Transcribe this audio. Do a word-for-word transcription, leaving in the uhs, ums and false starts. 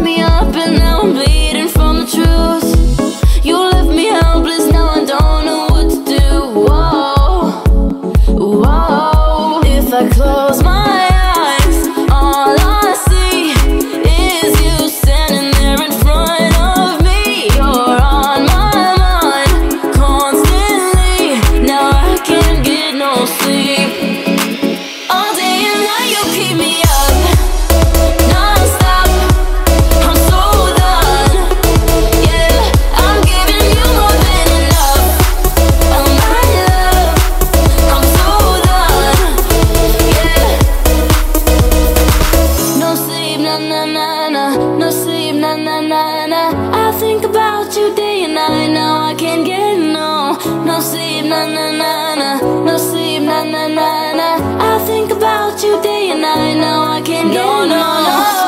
me up and now I'm bleeding from the truth. You left me helpless, now I don't know what to do. Whoa, whoa. If I close my eyes, all I see is you standing there in front of me. You're on my mind constantly. Now I can't get no sleep. All day and night you keep me up, non-stop. I'm so done. Yeah, I'm giving you more than enough. Oh my love, I'm so done. Yeah. No sleep, na na na na. No sleep, na na na na. I think about you day and night. Now I can't get no. No sleep, na na na na. No sleep, na na na na. I think about you day and night. Now I can't get no, no, no.